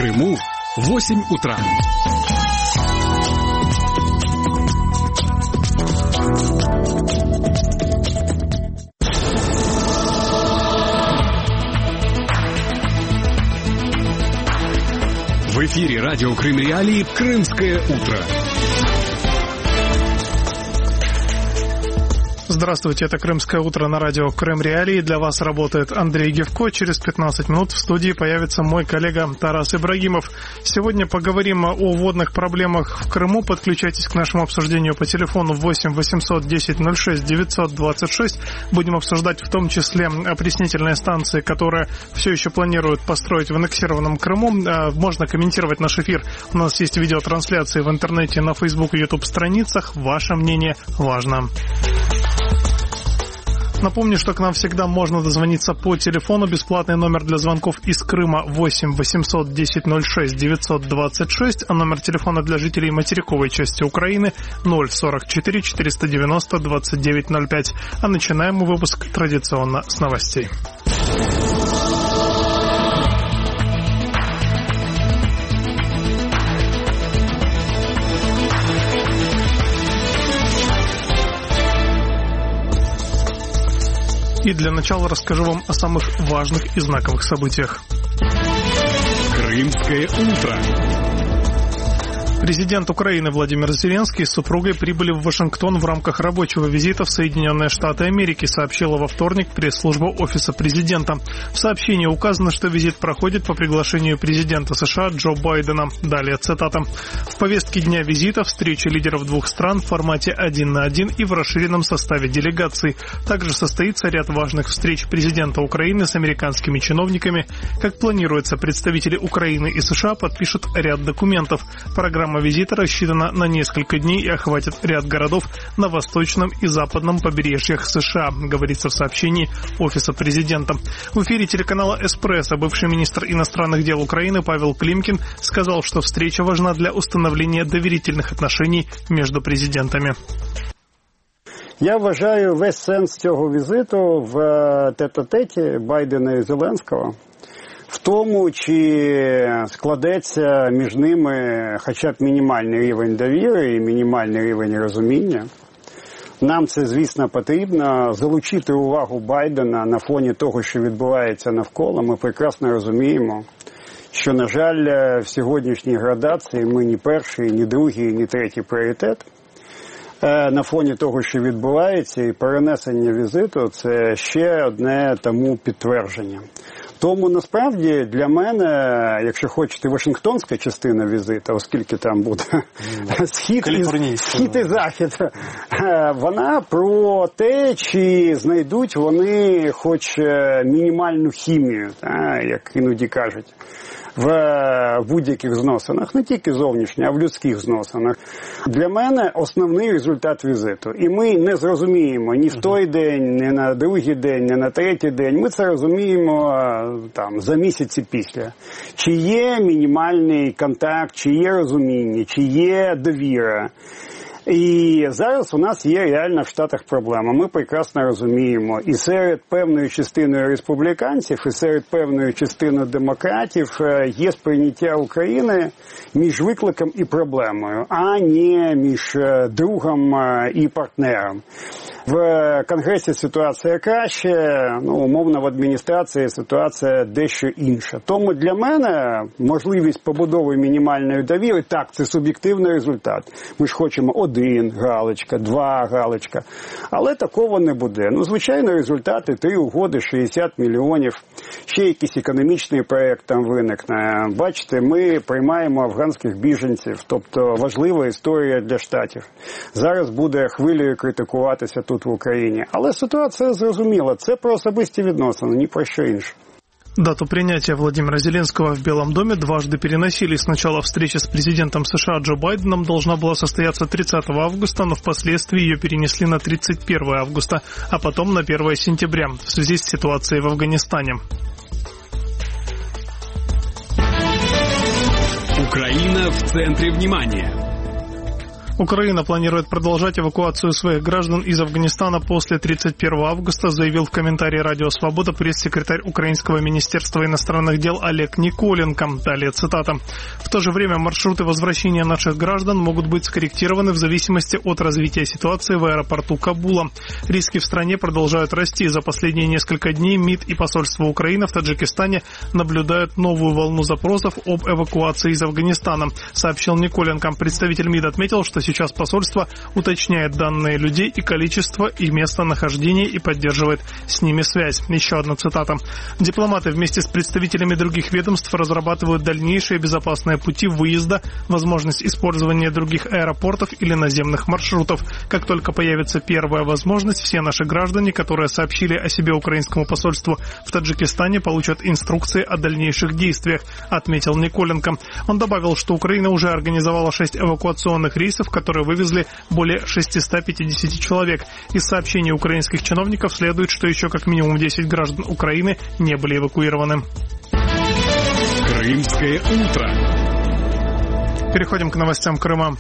Крыму 8 утра. В эфире радио Крым Реалии «Крымское утро». Здравствуйте, это «Крымское утро» на радио Крым Реалии. Для вас работает Андрей Гевко. Через 15 минут в студии появится мой коллега Тарас Ибрагимов. Сегодня поговорим о водных проблемах в Крыму. Подключайтесь к нашему обсуждению по телефону 8 800 10 06 926. Будем обсуждать в том числе опреснительные станции, которые все еще планируют построить в аннексированном Крыму. Можно комментировать наш эфир. У нас есть видеотрансляции в интернете, на Facebook и YouTube страницах. Ваше мнение важно. Напомню, что к нам всегда можно дозвониться по телефону. Бесплатный номер для звонков из Крыма 8 800 10 06 926, а номер телефона для жителей материковой части Украины 044 490 2905. А начинаем мы выпуск традиционно с новостей. И для начала расскажу вам о самых важных и знаковых событиях. Крымское утро. Президент Украины Владимир Зеленский с супругой прибыли в Вашингтон в рамках рабочего визита в Соединенные Штаты Америки, сообщила во вторник пресс-служба Офиса президента. В сообщении указано, что визит проходит по приглашению президента США Джо Байдена. Далее цитата. В повестке дня визита встреча лидеров двух стран в формате 1 на 1 и в расширенном составе делегаций. Также состоится ряд важных встреч президента Украины с американскими чиновниками. Как планируется, представители Украины и США подпишут ряд документов. Программа визита рассчитана на несколько дней и охватит ряд городов на восточном и западном побережьях США, говорится в сообщении Офиса президента. В эфире телеканала «Эспрессо» бывший министр иностранных дел Украины Павел Климкин сказал, что встреча важна для установления доверительных отношений между президентами. Я вважаю весь сенс цього візиту в тет-а-теті Байдена і Зеленського. В тому, чи складеться між ними хоча б мінімальний рівень довіри і мінімальний рівень розуміння. Нам це, звісно, потрібно залучити увагу Байдена на фоні того, що відбувається навколо. Ми прекрасно розуміємо, що, на жаль, в сьогоднішній градації ми ні перший, ні другий, ні третій пріоритет. На фоні того, що відбувається, і перенесення візиту – це ще одне тому підтвердження. Тому, насправді, для мене, якщо хочете, Вашингтонська частина візиту, оскільки там буде схід і захід, вона про те, чи знайдуть вони хоч мінімальну хімію, як іноді кажуть, в будь-яких зносинах, не тільки зовнішніх, а в людських зносинах. Для мене основний результат візиту. І ми не зрозуміємо ні в той день, ні на другий день, ні на третій день. Ми це розуміємо там за місяці після. Чи є мінімальний контакт, чи є розуміння, чи є довіра. І зараз у нас є реально в Штатах проблема. Ми прекрасно розуміємо. І серед певної частини республіканців, і серед певної частини демократів є сприйняття України між викликом і проблемою, а не між другом і партнером. В Конгресі ситуація краще, умовно в адміністрації ситуація дещо інша. Тому для мене можливість побудови мінімальної довіри, так, це суб'єктивний результат. Ми ж хочемо 1 галочка, 2 галочка, але такого не буде. Звичайно, результати 3 угоди, 60 мільйонів, ще якийсь економічний проєкт там виникне. Бачите, ми приймаємо афганських біженців, тобто важлива історія для Штатів. Зараз буде хвилею критикуватися тут в Україні. Але ситуація зрозуміла. Це про особисті відносини, ні про що інше. Дату принятия Владимира Зеленского в Белом доме дважды переносили. Сначала встреча с президентом США Джо Байденом должна была состояться 30 августа, но впоследствии ее перенесли на 31 августа, а потом на 1 сентября в связи с ситуацией в Афганистане. Украина в центре внимания. Украина планирует продолжать эвакуацию своих граждан из Афганистана после 31 августа, заявил в комментарии «Радио Свобода» пресс-секретарь Украинского министерства иностранных дел Олег Николенко. Далее цитата. В то же время маршруты возвращения наших граждан могут быть скорректированы в зависимости от развития ситуации в аэропорту Кабула. Риски в стране продолжают расти. За последние несколько дней МИД и посольство Украины в Таджикистане наблюдают новую волну запросов об эвакуации из Афганистана, сообщил Николенко. Представитель МИД отметил, что сейчас посольство уточняет данные людей и количество, и местонахождение и поддерживает с ними связь. Еще одна цитата. Дипломаты вместе с представителями других ведомств разрабатывают дальнейшие безопасные пути выезда, возможность использования других аэропортов или наземных маршрутов. Как только появится первая возможность, все наши граждане, которые сообщили о себе украинскому посольству в Таджикистане, получат инструкции о дальнейших действиях, отметил Николенко. Он добавил, что Украина уже организовала 6 эвакуационных рейсов, которые вывезли более 650 человек. Из сообщений украинских чиновников следует, что еще как минимум 10 граждан Украины не были эвакуированы. Крымское утро. Переходим к новостям Крыма.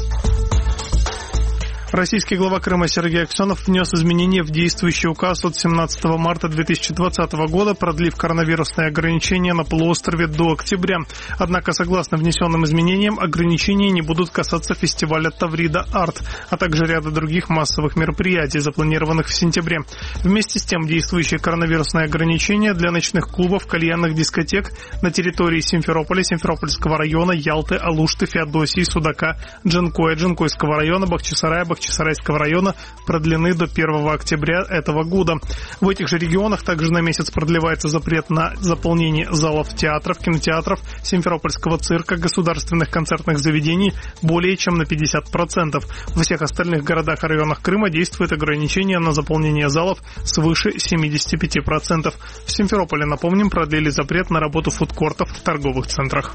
Российский глава Крыма Сергей Аксенов внес изменения в действующий указ от 17 марта 2020 года, продлив коронавирусные ограничения на полуострове до октября. Однако, согласно внесенным изменениям, ограничения не будут касаться фестиваля Таврида Арт, а также ряда других массовых мероприятий, запланированных в сентябре. Вместе с тем, действующие коронавирусные ограничения для ночных клубов, кальянных дискотек на территории Симферополя, Симферопольского района, Ялты, Алушты, Феодосии, Судака, Джанкоя, Джанкойского района, Бахчисарая, Бахчисарайского района продлены до 1 октября этого года. В этих же регионах также на месяц продлевается запрет на заполнение залов театров, кинотеатров, Симферопольского цирка, государственных концертных заведений более чем на 50%. Во всех остальных городах и районах Крыма действует ограничение на заполнение залов свыше 75%. В Симферополе, напомним, продлили запрет на работу фудкортов в торговых центрах.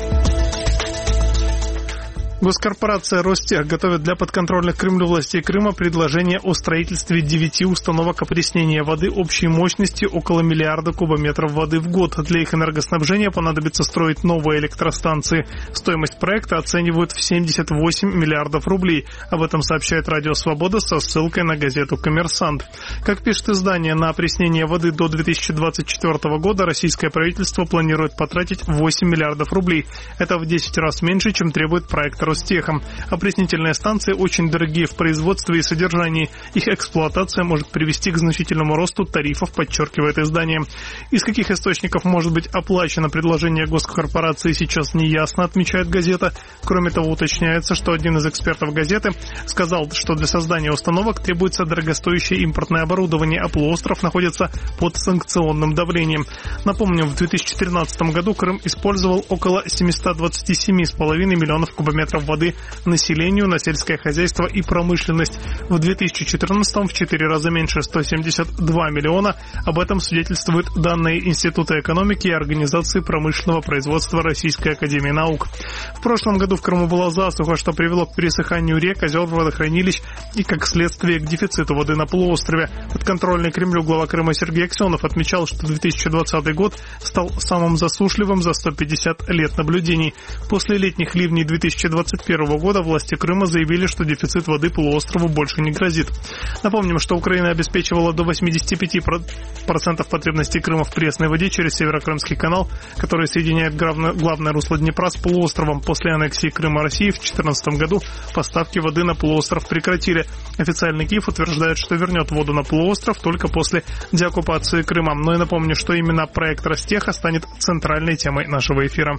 Госкорпорация «Ростех» готовит для подконтрольных Кремлю властей Крыма предложение о строительстве 9 установок опреснения воды общей мощностью около миллиарда кубометров воды в год. Для их энергоснабжения понадобится строить новые электростанции. Стоимость проекта оценивают в 78 миллиардов рублей. Об этом сообщает «Радио Свобода» со ссылкой на газету «Коммерсант». Как пишет издание, на опреснение воды до 2024 года российское правительство планирует потратить 8 миллиардов рублей. Это в 10 раз меньше, чем требует проект Ростехом. Опреснительные станции очень дорогие в производстве и содержании. Их эксплуатация может привести к значительному росту тарифов, подчеркивает издание. Из каких источников может быть оплачено предложение госкорпорации, сейчас не ясно, отмечает газета. Кроме того, уточняется, что один из экспертов газеты сказал, что для создания установок требуется дорогостоящее импортное оборудование, а полуостров находится под санкционным давлением. Напомним, в 2013 году Крым использовал около 727,5 миллионов кубометров воды населению, на сельское хозяйство и промышленность. В 2014 в 4 раза меньше, 172 миллиона. Об этом свидетельствуют данные Института экономики и Организации промышленного производства Российской академии наук. В прошлом году в Крыму была засуха, что привело к пересыханию рек, озер, водохранилищ и, как следствие, к дефициту воды на полуострове. Подконтрольный Кремлю глава Крыма Сергей Аксенов отмечал, что 2020 год стал самым засушливым за 150 лет наблюдений. После летних ливней 2021 года власти Крыма заявили, что дефицит воды полуострову больше не грозит. Напомним, что Украина обеспечивала до 85% потребностей Крыма в пресной воде через Северокрымский канал, который соединяет главное русло Днепра с полуостровом. После аннексии Крыма России в 2014 году поставки воды на полуостров прекратили. Официальный Киев утверждает, что вернет воду на полуостров только после деоккупации Крыма. Но и напомню, что именно проект Ростеха станет центральной темой нашего эфира.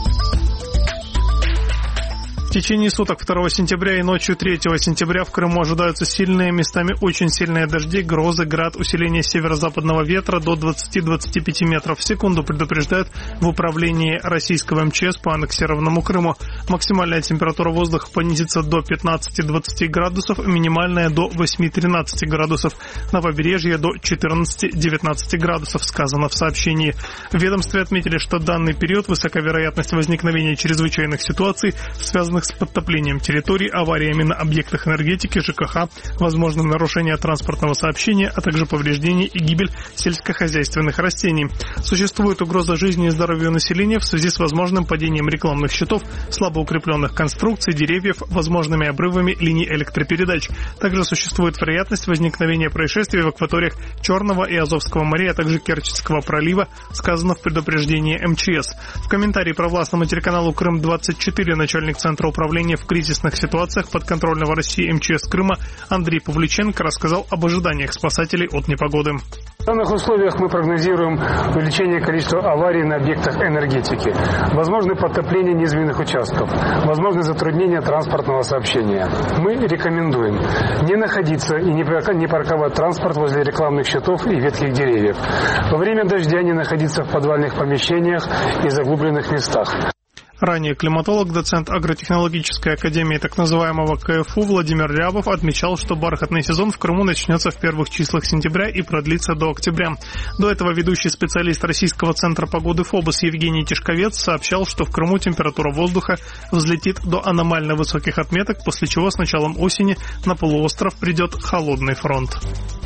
В течение суток 2 сентября и ночью 3 сентября в Крыму ожидаются сильные, местами очень сильные дожди, грозы, град, усиление северо-западного ветра до 20-25 метров в секунду, предупреждают в управлении российского МЧС по аннексированному Крыму. Максимальная температура воздуха понизится до 15-20 градусов, минимальная до 8-13 градусов. На побережье до 14-19 градусов, сказано в сообщении. В ведомстве отметили, что данный период высока вероятность возникновения чрезвычайных ситуаций, связанных связанных с подтоплением территорий, авариями на объектах энергетики, ЖКХ, возможным нарушением транспортного сообщения, а также повреждение и гибель сельскохозяйственных растений. Существует угроза жизни и здоровью населения в связи с возможным падением рекламных щитов, слабо укрепленных конструкций, деревьев, возможными обрывами линий электропередач. Также существует вероятность возникновения происшествий в акваториях Черного и Азовского морей, а также Керченского пролива, сказано в предупреждении МЧС. В комментарии провластному телеканалу «Крым-24» начальник Центра управления в кризисных ситуациях подконтрольного России МЧС Крыма Андрей Павлюченко рассказал об ожиданиях спасателей от непогоды. В данных условиях мы прогнозируем увеличение количества аварий на объектах энергетики, возможное подтопление низменных участков, возможное затруднение транспортного сообщения. Мы рекомендуем не находиться и не парковать транспорт возле рекламных щитов и ветхих деревьев. Во время дождя не находиться в подвальных помещениях и заглубленных местах. Ранее климатолог, доцент агротехнологической академии так называемого КФУ Владимир Рябов отмечал, что бархатный сезон в Крыму начнется в первых числах сентября и продлится до октября. До этого ведущий специалист Российского центра погоды ФОБОС Евгений Тишковец сообщал, что в Крыму температура воздуха взлетит до аномально высоких отметок, после чего с началом осени на полуостров придет холодный фронт.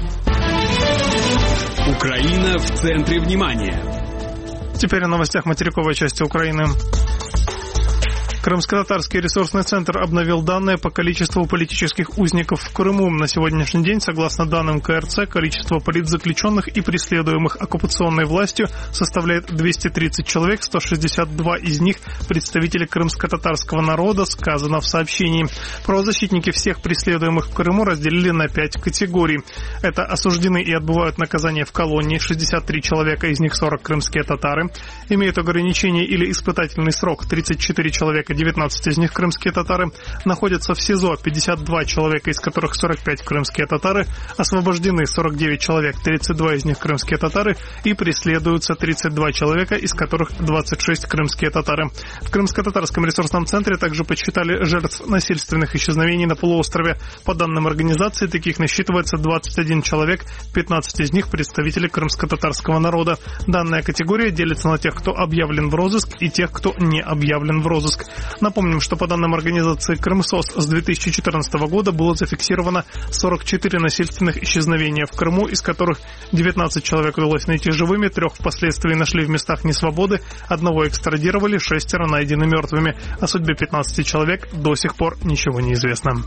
Украина в центре внимания. Теперь о новостях материковой части Украины. Крымско-татарский ресурсный центр обновил данные по количеству политических узников в Крыму. На сегодняшний день, согласно данным КРЦ, количество политзаключенных и преследуемых оккупационной властью составляет 230 человек, 162 из них представители крымско-татарского народа, сказано в сообщении. Правозащитники всех преследуемых в Крыму разделили на 5 категорий. Это осуждены и отбывают наказание в колонии 63 человека, из них 40 крымские татары, имеют ограничение или испытательный срок 34 человека, 19 из них крымские татары, находятся в СИЗО 52 человека, из которых 45 крымские татары, освобождены 49 человек, 32 из них крымские татары, и преследуются 32 человека, из которых 26 крымские татары. В Крымско-татарском ресурсном центре также подсчитали жертв насильственных исчезновений на полуострове. По данным организации, таких насчитывается 21 человек, 15 из них представители крымско-татарского народа. Данная категория делится на тех, кто объявлен в розыск, и тех, кто не объявлен в розыск. Напомним, что по данным организации Крымсос с 2014 года было зафиксировано 44 насильственных исчезновения в Крыму, из которых 19 человек удалось найти живыми, 3 впоследствии нашли в местах несвободы, 1 экстрадировали, 6 найдены мертвыми. О судьбе 15 человек до сих пор ничего не известно.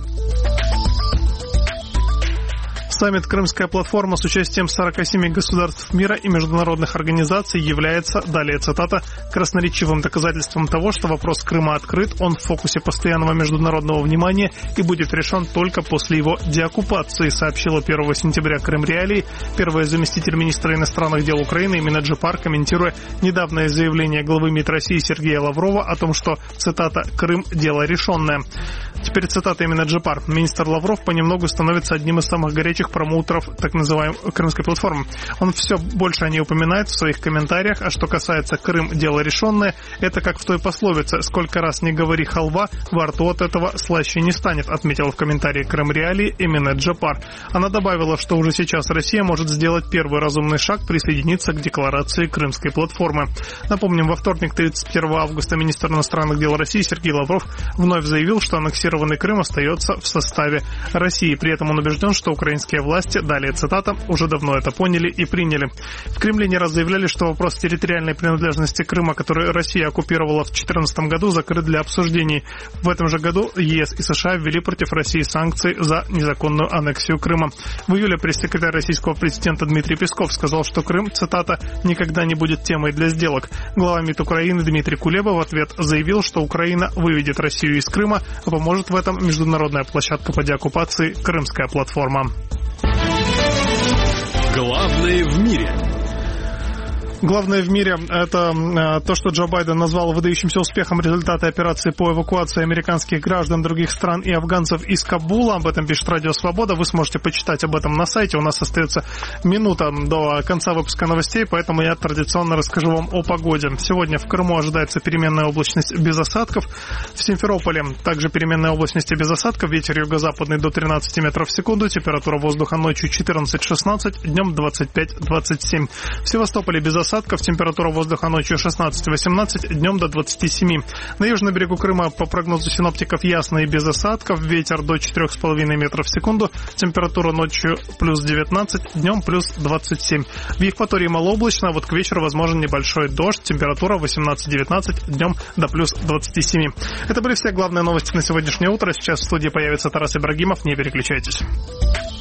Саммит «Крымская платформа» с участием 47 государств мира и международных организаций является, далее цитата, красноречивым доказательством того, что вопрос Крыма открыт, он в фокусе постоянного международного внимания и будет решен только после его деоккупации, сообщила 1 сентября Крым Реалии первая заместитель министра иностранных дел Украины Эмина Джипар, комментируя недавнее заявление главы МИД России Сергея Лаврова о том, что, цитата, «Крым – дело решенное». Теперь цитата Эмина Джипар. Министр Лавров понемногу становится одним из самых горячих промоутеров так называемой Крымской платформы. Он все больше о ней упоминает в своих комментариях, а что касается «Крым – дело решенное», это как в той пословице «Сколько раз не говори халва, во рту от этого слаще не станет», отметила в комментарии Крым Реалии Эмина Джипар. Она добавила, что уже сейчас Россия может сделать первый разумный шаг присоединиться к декларации Крымской платформы. Напомним, во вторник, 31 августа, министр иностранных дел России Сергей Лавров вновь заявил, что аннексированный Крым остается в составе России. При этом он убежден, что украинские власти, далее цитата, уже давно это поняли и приняли. В Кремле не раз заявляли, что вопрос территориальной принадлежности Крыма, который Россия оккупировала в 2014 году, закрыт для обсуждений. В этом же году ЕС и США ввели против России санкции за незаконную аннексию Крыма. В июле пресс-секретарь российского президента Дмитрий Песков сказал, что Крым, цитата, никогда не будет темой для сделок. Глава МИД Украины Дмитрий Кулеба в ответ заявил, что Украина выведет Россию из Крыма, а поможет в этом международная площадка по деоккупации «Крымская платформа». Главное в мире. Главное в мире – это то, что Джо Байден назвал выдающимся успехом результаты операции по эвакуации американских граждан других стран и афганцев из Кабула. Об этом пишет Радио Свобода. Вы сможете почитать об этом на сайте. У нас остается минута до конца выпуска новостей, поэтому я традиционно расскажу вам о погоде. Сегодня в Крыму ожидается переменная облачность без осадков. В Симферополе также переменная облачность без осадков. Ветер юго-западный до 13 метров в секунду. Температура воздуха ночью 14-16, днем 25-27. В Севастополе без осадков. осадков. Температура воздуха ночью 16-18, днем до 27. На южном берегу Крыма по прогнозу синоптиков ясно и без осадков. Ветер до 4,5 метров в секунду. Температура ночью плюс 19, днем плюс 27. В Евпатории малооблачно, а вот к вечеру возможен небольшой дождь. Температура 18-19, днем до плюс 27. Это были все главные новости на сегодняшнее утро. Сейчас в студии появится Тарас Ибрагимов. Не переключайтесь.